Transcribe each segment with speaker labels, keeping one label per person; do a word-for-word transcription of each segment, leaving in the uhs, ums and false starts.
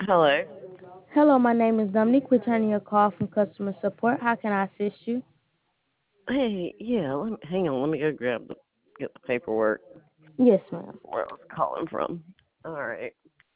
Speaker 1: Hello.
Speaker 2: Hello, my name is Dominique, returning your call from customer support. How can I assist you?
Speaker 1: Hey, yeah, let me, hang on. Let me go grab the get the paperwork
Speaker 2: Yes, ma'am.
Speaker 1: where I was calling from. All right.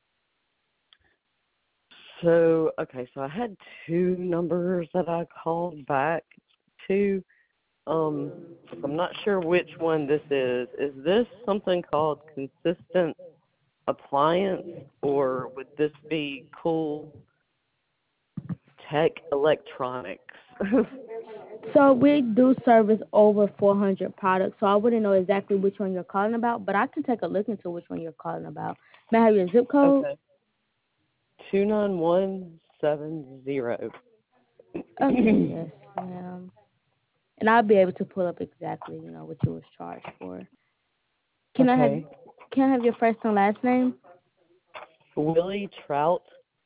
Speaker 1: So, okay, so I had two numbers that I called back to. Um, I'm not sure which one this is. Is this something called consistent appliance, or would this be cool tech electronics?
Speaker 2: So we do service over four hundred products, so I wouldn't know exactly which one you're calling about, but I can take a look into which one you're calling about. May I have your zip code?
Speaker 1: Okay. Two nine one seven zero.
Speaker 2: Okay, yes, ma'am. And I'll be able to pull up exactly, you know, what you was charged for. Can I have
Speaker 1: Okay.
Speaker 2: can I have your first and last name?
Speaker 1: Willie Trout.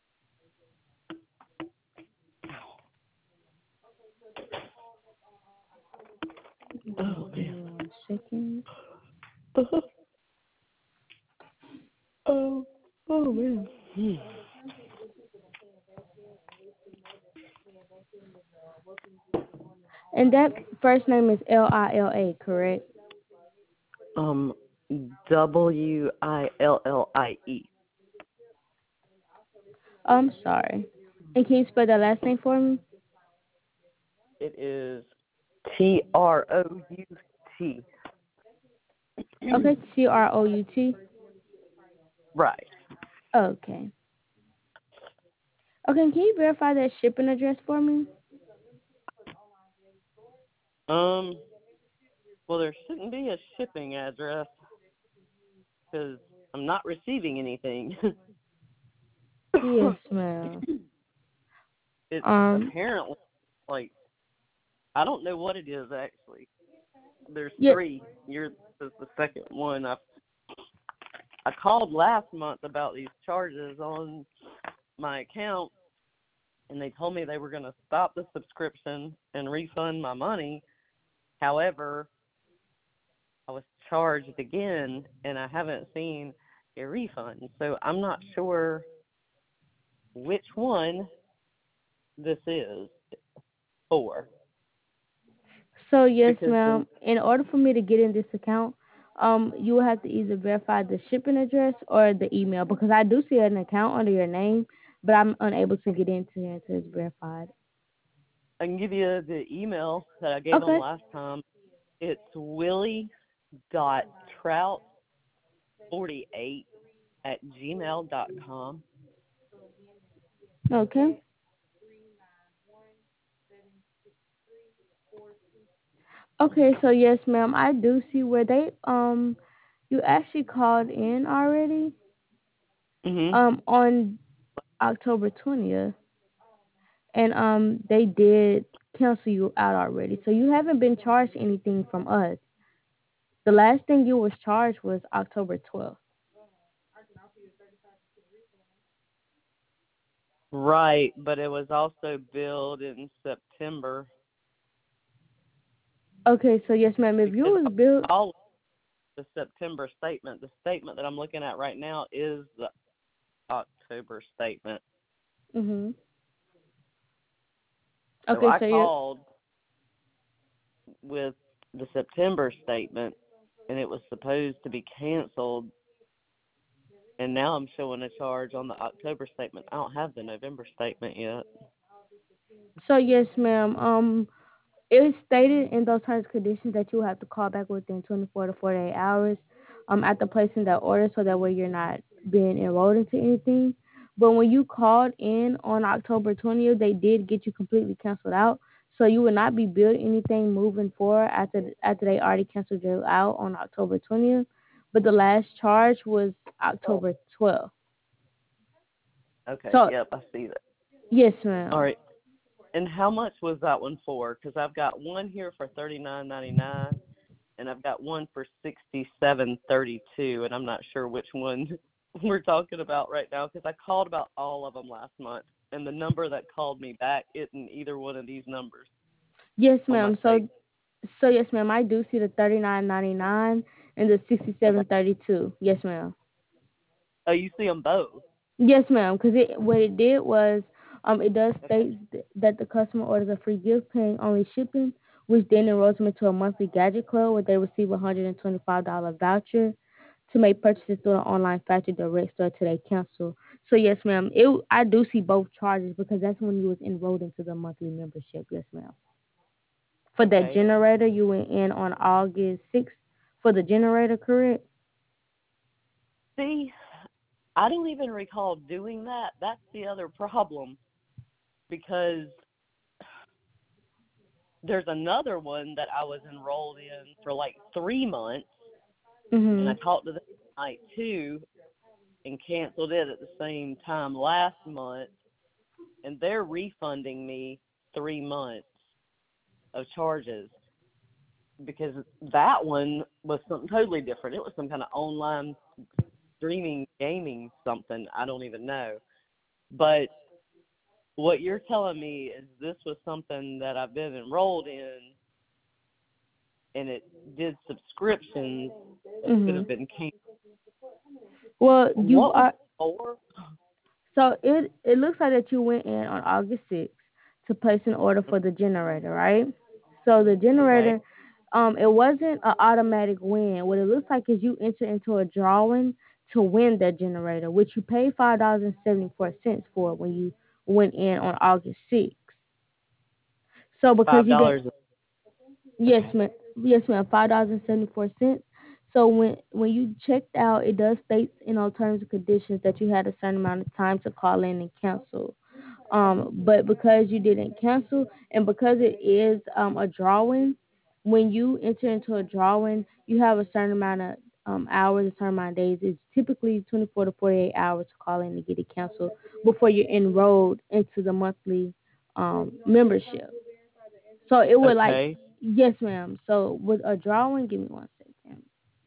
Speaker 2: Okay,
Speaker 1: Oh
Speaker 2: give
Speaker 1: man.
Speaker 2: me one second.
Speaker 1: oh, oh man. Hmm.
Speaker 2: And that first name is L I L A, correct?
Speaker 1: Um, W I L L I E.
Speaker 2: I'm sorry. And can you spell that last name for me?
Speaker 1: It is T R O U T.
Speaker 2: Okay, C R O U T.
Speaker 1: Right.
Speaker 2: Okay. Okay, can you verify that shipping address for me?
Speaker 1: Um. Well, there shouldn't be a shipping address because I'm not receiving anything.
Speaker 2: Yes, ma'am.
Speaker 1: it's
Speaker 2: Um,
Speaker 1: apparently like I don't know what it is actually. There's
Speaker 2: yeah.
Speaker 1: three. You're this is the second one. I I called last month about these charges on my account, and they told me they were going to stop the subscription and refund my money. However, I was charged again, and I haven't seen a refund. So I'm not sure which one this is for
Speaker 2: So yes,
Speaker 1: because the
Speaker 2: ma'am. In order for me to get in this account, um, you will have to either verify the shipping address or the email because I do see an account under your name, but I'm unable to get into it until it's verified.
Speaker 1: I can give you the email that I gave them
Speaker 2: Okay.
Speaker 1: last time. It's willie dot trout forty eight at gmail dot com.
Speaker 2: Okay. Okay. So yes, ma'am. I do see where they um, you actually called in already
Speaker 1: Mhm.
Speaker 2: um on October twentieth. And um they did cancel you out already. So you haven't been charged anything from us. The last thing you was charged was October twelfth.
Speaker 1: Right, but it was also billed in September
Speaker 2: Okay, so yes, ma'am. If you
Speaker 1: because
Speaker 2: was billed,
Speaker 1: all the September statement, the statement that I'm looking at right now is the October statement.
Speaker 2: mhm.
Speaker 1: So
Speaker 2: Okay,
Speaker 1: I
Speaker 2: so you
Speaker 1: called with the September statement, and it was supposed to be canceled, and now I'm showing a charge on the October statement. I don't have the November statement yet.
Speaker 2: so yes, ma'am. Um, it is stated in those terms and conditions that you have to call back within twenty-four to forty-eight hours, um, after placing that order, so that way you're not being enrolled into anything. But when you called in on October twentieth, they did get you completely canceled out, so you will not be billed anything moving forward after after they already canceled you out on October twentieth. But the last charge was October twelfth.
Speaker 1: Okay,
Speaker 2: So
Speaker 1: yep, I see that.
Speaker 2: yes,
Speaker 1: All
Speaker 2: ma'am.
Speaker 1: right, and how much was that one for? Because I've got one here for thirty nine ninety nine, and I've got one for sixty seven thirty two, and I'm not sure which one we're talking about right now because I called about all of them last month, and the number that called me back isn't either one of these numbers
Speaker 2: Yes,
Speaker 1: on my
Speaker 2: ma'am.
Speaker 1: state.
Speaker 2: So so yes, ma'am. I do see the thirty nine ninety nine and the sixty
Speaker 1: Okay.
Speaker 2: seven thirty two. Yes, ma'am.
Speaker 1: Oh, you see them both.
Speaker 2: Yes, ma'am. Because it what it did was, um, it does
Speaker 1: Okay.
Speaker 2: state th- that the customer orders a free gift paying only shipping, which then enrolls them into a monthly gadget club where they receive a hundred and twenty-five dollar voucher to make purchases through an online factory direct store till they cancel. So yes, ma'am. It I do see both charges because that's when you was enrolled into the monthly membership. Yes, ma'am. For that
Speaker 1: Okay.
Speaker 2: generator, you went in on August sixth for the generator, correct?
Speaker 1: See, I don't even recall doing that. That's the other problem because there's another one that I was enrolled in for like three months, and I
Speaker 2: Mhm.
Speaker 1: talked to them tonight too, and canceled it at the same time last month, and they're refunding me three months of charges because that one was something totally different. It was some kind of online streaming gaming something. I don't even know. But what you're telling me is this was something that I've been enrolled in, and it did subscriptions that should have
Speaker 2: Mhm.
Speaker 1: been canceled.
Speaker 2: Well, you
Speaker 1: What was
Speaker 2: are.
Speaker 1: it for?
Speaker 2: So it it looks like that you went in on August sixth to place an order for the generator, right? So the
Speaker 1: Okay,
Speaker 2: generator, um, it wasn't an automatic win. What it looks like is you enter into a drawing to win that generator, which you paid five dollars and seventy four cents for when you went in on August sixth. So because
Speaker 1: five
Speaker 2: you didn't.
Speaker 1: dollars.
Speaker 2: Yes,
Speaker 1: Okay,
Speaker 2: ma'am. Yes, ma'am. Five dollars and seventy four cents. So when when you checked out, it does state in all terms and conditions that you had a certain amount of time to call in and cancel. Um, but because you didn't cancel, and because it is um a drawing, when you enter into a drawing, you have a certain amount of um hours, a certain amount of days. It's typically twenty four to forty eight hours to call in to get it canceled before you're enrolled into the monthly um membership. So it would like,
Speaker 1: okay.
Speaker 2: yes, ma'am. So with a drawing, give me one second.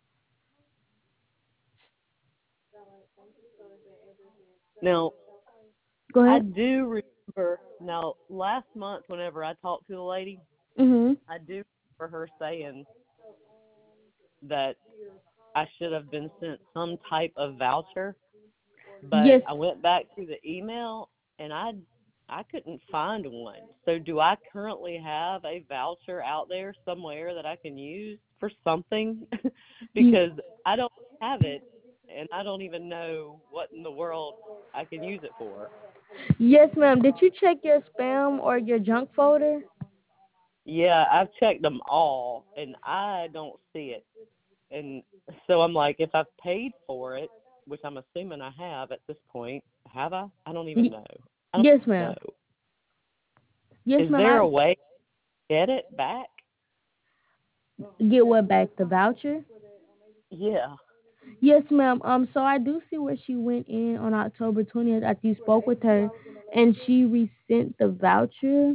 Speaker 1: Now
Speaker 2: Go
Speaker 1: I
Speaker 2: ahead.
Speaker 1: do remember. Now last month, whenever I talked to the lady,
Speaker 2: Mhm.
Speaker 1: I do remember her saying that I should have been sent some type of voucher, but
Speaker 2: Yes.
Speaker 1: I went back through the email and I I couldn't find one. So do I currently have a voucher out there somewhere that I can use for something?
Speaker 2: y-
Speaker 1: Because I don't have it and I don't even know what in the world I can use it for.
Speaker 2: Yes, ma'am. Did you check your spam or your junk folder?
Speaker 1: Yeah, I've checked them all and I don't see it. And so I'm like, if I've paid for it, which I'm assuming I have at this point, have I? I don't even
Speaker 2: Y-
Speaker 1: know. I don't
Speaker 2: yes,
Speaker 1: know.
Speaker 2: ma'am. Yes,
Speaker 1: Is
Speaker 2: ma'am.
Speaker 1: there
Speaker 2: I
Speaker 1: a way to get it back?
Speaker 2: get what back? The voucher?
Speaker 1: Yeah.
Speaker 2: Yes, ma'am. Um, so I do see where she went in on October twentieth after you spoke with her, and she resent the voucher.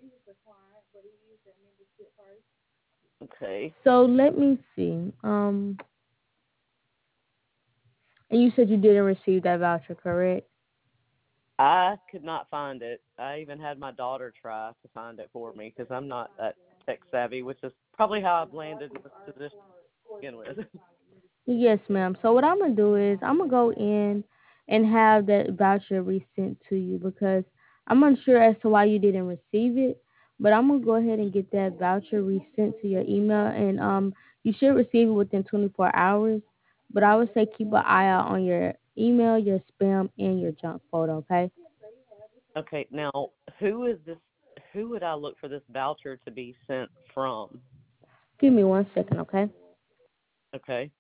Speaker 1: Okay.
Speaker 2: So let me see. Um, and you said you didn't receive that voucher, correct?
Speaker 1: I could not find it. I even had my daughter try to find it for me because I'm not that tech savvy, which is probably how I've landed in this position to begin with.
Speaker 2: Yes, ma'am. So what I'm gonna do is I'm gonna go in and have that voucher resent to you because I'm unsure as to why you didn't receive it. But I'm gonna go ahead and get that voucher resent to your email, and um, you should receive it within twenty-four hours. But I would say keep an eye out on your email, your spam, and your junk folder. Okay.
Speaker 1: Okay, now who is this? Who would I look for this voucher to be sent from?
Speaker 2: Give me one second, okay?
Speaker 1: Okay.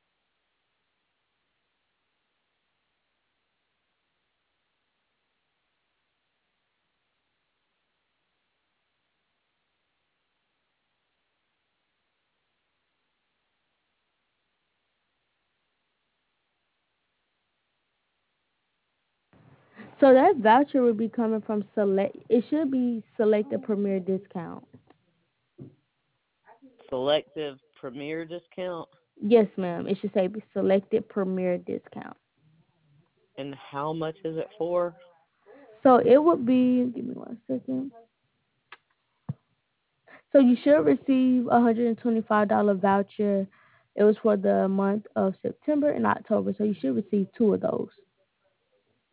Speaker 2: So that voucher would be coming from select. It should be selected premier discount.
Speaker 1: Selective Premier discount.
Speaker 2: Yes, ma'am. It should say selected premier discount.
Speaker 1: And how much is it for?
Speaker 2: So it would be, give me one second. So you should receive a one hundred twenty-five dollars voucher. It was for the month of September and October. So you should receive two of those.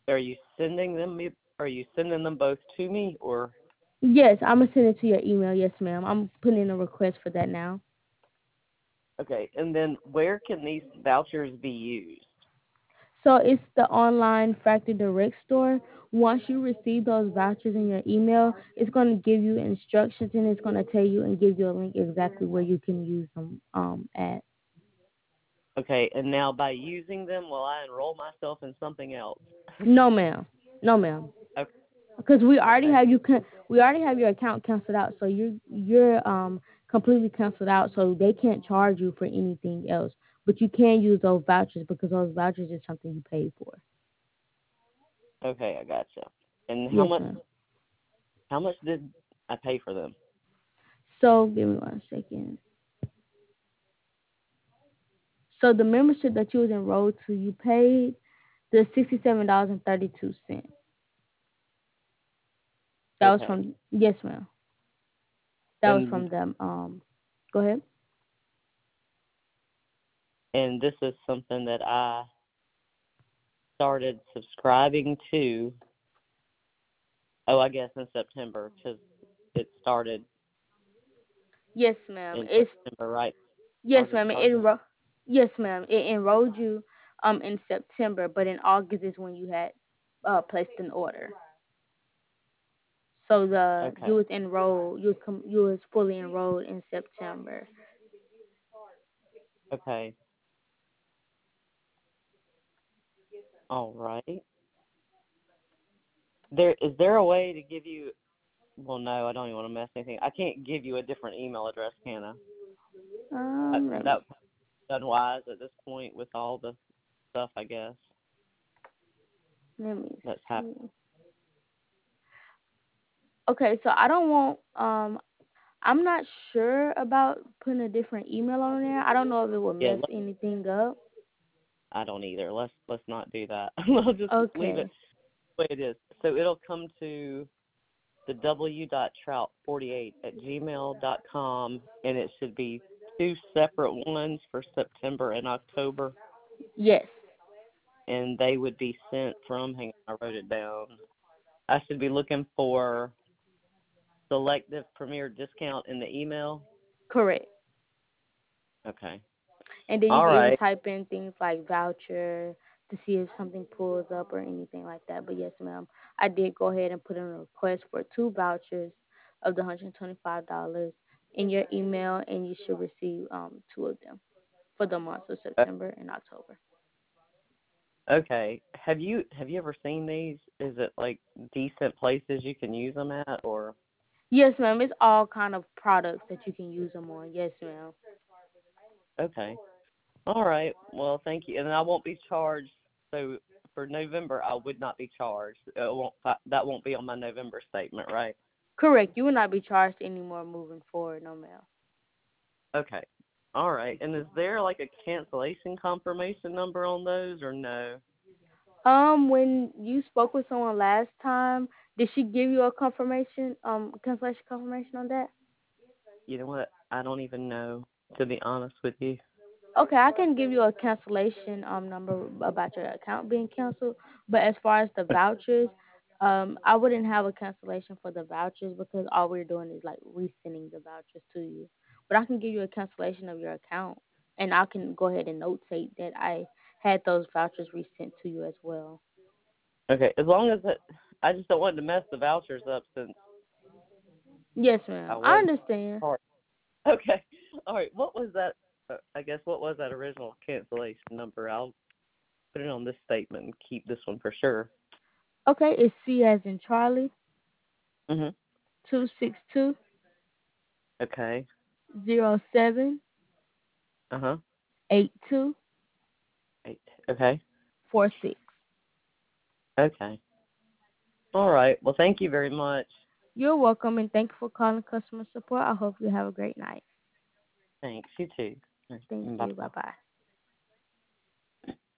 Speaker 1: are you sending them me? Are you sending them both to me, or
Speaker 2: Yes, I'm gonna send it to your email. Yes, ma'am. I'm putting in a request for that now.
Speaker 1: okay? And then where can these vouchers be used?
Speaker 2: So it's the online Factory Direct store. Once you receive those vouchers in your email, it's going to give you instructions and it's going to tell you and give you a link exactly where you can use them um, at.
Speaker 1: Okay, and now by using them, will I enroll myself in something else?
Speaker 2: No, ma'am. No, ma'am.
Speaker 1: Okay.
Speaker 2: Because we already
Speaker 1: Okay.
Speaker 2: have you. Can, we already have your account canceled out, so you're you're um completely canceled out. So they can't charge you for anything else. But you can use those vouchers because those vouchers is something you paid for.
Speaker 1: Okay, I gotcha. And how
Speaker 2: Yes,
Speaker 1: much?
Speaker 2: ma'am.
Speaker 1: How much did I pay for them?
Speaker 2: So give me one second. So the membership that you was enrolled to, you paid the sixty-seven dollars and thirty-two cents. That was
Speaker 1: Okay.
Speaker 2: from yes, ma'am. That was
Speaker 1: And
Speaker 2: from them. Um, go ahead.
Speaker 1: and this is something that I started subscribing to. Oh, I guess in September because it started
Speaker 2: Yes, ma'am.
Speaker 1: in
Speaker 2: It's
Speaker 1: September, right?
Speaker 2: yes,
Speaker 1: Started
Speaker 2: ma'am. It
Speaker 1: charging.
Speaker 2: enro- yes, ma'am. It enrolled you um in September, but in August is when you had uh placed an order. So the
Speaker 1: Okay.
Speaker 2: you was enrolled. You was com- you was fully enrolled in September.
Speaker 1: Okay. All right. There is there a way to give you? Well, no, I don't even want to mess anything. I can't give you a different email address, can I? That
Speaker 2: Um, let me
Speaker 1: that unwise at this point with all the stuff, I guess
Speaker 2: let me
Speaker 1: that's happened.
Speaker 2: see. Okay, so I don't want um I'm not sure about putting a different email on there. I don't know if it will
Speaker 1: Yeah,
Speaker 2: mess
Speaker 1: let,
Speaker 2: anything up.
Speaker 1: I don't either. Let's let's not do that. We'll just leave it
Speaker 2: Okay.
Speaker 1: the way it is. So it'll come to the w dot trout forty-eight at gmail dot com, and it should be two separate ones for September and October,
Speaker 2: Yes.
Speaker 1: and they would be sent from. Hang on, I wrote it down. I should be looking for selective premier discount in the email.
Speaker 2: Correct.
Speaker 1: Okay.
Speaker 2: And then you
Speaker 1: All
Speaker 2: can even
Speaker 1: right.
Speaker 2: type in things like voucher to see if something pulls up or anything like that. But yes, ma'am, I did go ahead and put in a request for two vouchers of the one hundred twenty-five dollars in your email, and you should receive um two of them for the months of
Speaker 1: Uh,
Speaker 2: September and October.
Speaker 1: Okay. Have you have you ever seen these? Is it like decent places you can use them at, or?
Speaker 2: Yes, ma'am. It's all kind of products that you can use them on. Yes, ma'am.
Speaker 1: Okay. All right. Well, thank you. And I won't be charged. So for November, I would not be charged. It won't. That won't be on my November statement, right?
Speaker 2: Correct. You will not be charged anymore moving forward, no, ma'am.
Speaker 1: Okay. All right. And is there like a cancellation confirmation number on those, or no?
Speaker 2: Um, when you spoke with someone last time, did she give you a confirmation, um, cancellation confirmation on that?
Speaker 1: You know what? I don't even know, to be honest with you.
Speaker 2: Okay, I can give you a cancellation um number about your account being canceled. But as far as the vouchers, um, I wouldn't have a cancellation for the vouchers because all we're doing is like resending the vouchers to you. But I can give you a cancellation of your account, and I can go ahead and notate that I had those vouchers resent to you as well.
Speaker 1: Okay. As long as it, I just don't want to mess the vouchers up since
Speaker 2: Yes,
Speaker 1: I
Speaker 2: ma'am. I
Speaker 1: was
Speaker 2: understand.
Speaker 1: charged. Okay. All right. What was that? Uh, I guess what was that original cancellation number? I'll put it on this statement and keep this one for sure.
Speaker 2: Okay, it's C as in Charlie,
Speaker 1: Mhm.
Speaker 2: two six two
Speaker 1: Okay.
Speaker 2: zero seven
Speaker 1: Uh huh.
Speaker 2: eight two
Speaker 1: Eight. Okay.
Speaker 2: four six.
Speaker 1: Okay. All right. Well, thank you very much.
Speaker 2: You're welcome, and thank you for calling customer support. I hope you have a great night.
Speaker 1: Thanks. You too.
Speaker 2: Thank
Speaker 1: Bye
Speaker 2: you.
Speaker 1: bye.
Speaker 2: Bye bye.